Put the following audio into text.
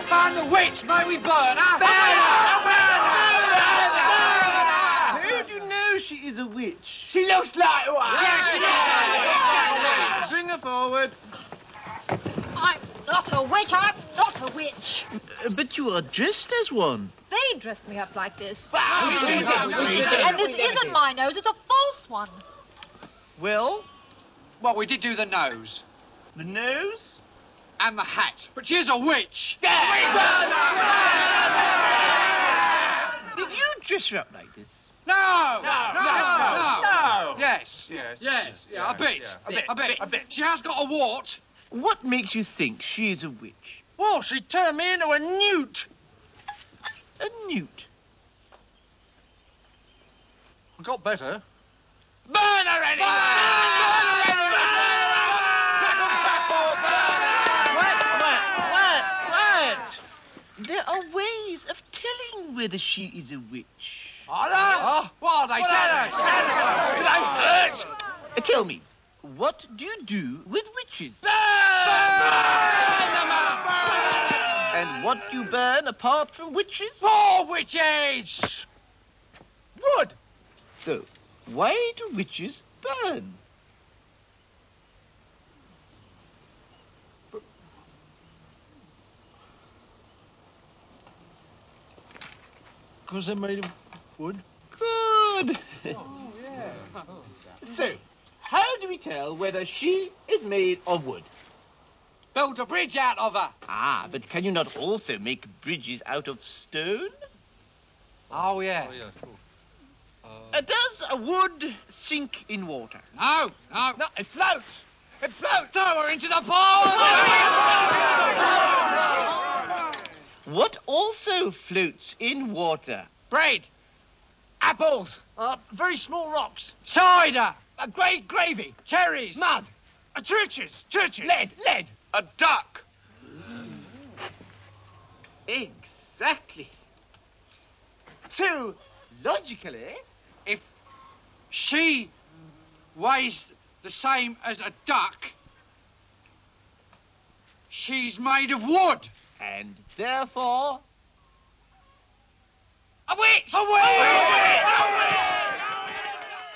found the witch. May we burn her? How do you know she is a witch? She looks like one. Yeah, she looks like a witch. Bring her forward. I'm not a witch. I'm not a witch. But you are dressed as one. They dressed me up like this. We did. And this isn't my nose. It's a false one. Well, Well, we did do the nose the nose? and the hat, but she's a witch. Did you dress her up like this? No. No. Yes. Yeah, a bit. She has got a wart. What makes you think she is a witch? Well, she turned me into a newt. A newt? I got better. Burn her anyway! What? There are ways of telling whether she is a witch. Are there? What are they? Tell us. Tell me, what do you do with witches? And what do you burn apart from witches? Four witches! Wood. So, why do witches burn? Because they're made of wood. Good. So, how do we tell whether she is made of wood? Build a bridge out of her. Ah, but can you not also make bridges out of stone? Oh, yeah. Does a wood sink in water? No, it floats. It floats. Throw her into the pond. What also floats in water? Bread. Apples. Very small rocks. Cider. Great gravy. Cherries. Mud. Churches. Lead. A duck. Exactly. So, logically, If she weighs the same as a duck, she's made of wood. and therefore... A witch! A witch!